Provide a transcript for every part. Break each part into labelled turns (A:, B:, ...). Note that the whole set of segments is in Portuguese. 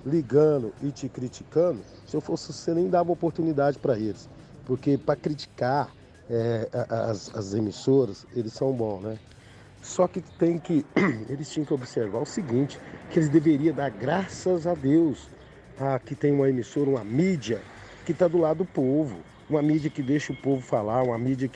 A: ligando e te criticando, se eu fosse você nem dava oportunidade para eles. Porque para criticar as emissoras, eles são bons, né? Só que eles tinham que observar o seguinte, que eles deveriam dar graças a Deus que tem uma emissora, uma mídia que está do lado do povo, uma mídia que deixa o povo falar, uma mídia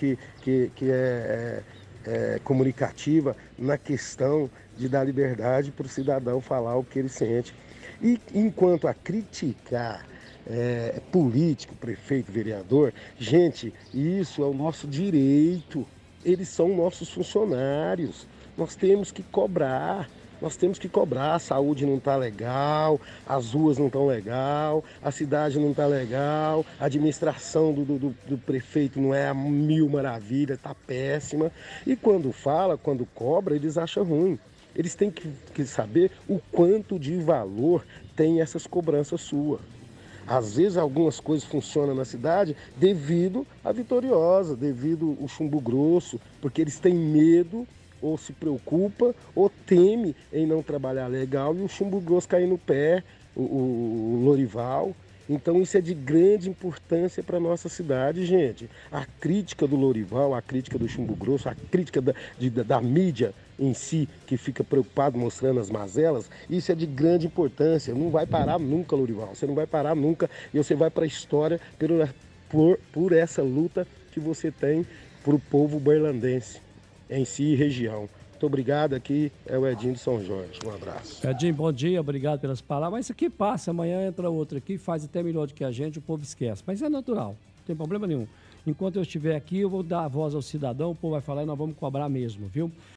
A: que é comunicativa na questão de dar liberdade para o cidadão falar o que ele sente. E enquanto a criticar político, prefeito, vereador, gente, isso é o nosso direito. Eles são nossos funcionários. Nós temos que cobrar. Nós temos que cobrar. A saúde não está legal, as ruas não estão legal, a cidade não está legal, a administração do prefeito não é a mil maravilha, está péssima. E quando fala, quando cobra, eles acham ruim. Eles têm que saber o quanto de valor tem essas cobranças suas. Às vezes algumas coisas funcionam na cidade devido à Vitoriosa, devido ao Chumbo Grosso, porque eles têm medo ou se preocupa ou teme em não trabalhar legal e o Chumbo Grosso cair no pé, o Lorival. Então isso é de grande importância para a nossa cidade, gente. A crítica do Lorival, a crítica do Chumbo Grosso, a crítica da mídia em si, que fica preocupado mostrando as mazelas, isso é de grande importância. Não vai parar nunca, Lorival. Você não vai parar nunca e você vai para a história por essa luta que você tem para o povo berlandense em si e região. Muito obrigado, aqui é o Edinho de São Jorge. Um abraço.
B: Edinho, bom dia, obrigado pelas palavras. Mas isso aqui passa, amanhã entra outro aqui, faz até melhor do que a gente, o povo esquece. Mas é natural, não tem problema nenhum. Enquanto eu estiver aqui, eu vou dar a voz ao cidadão, o povo vai falar e nós vamos cobrar mesmo, viu?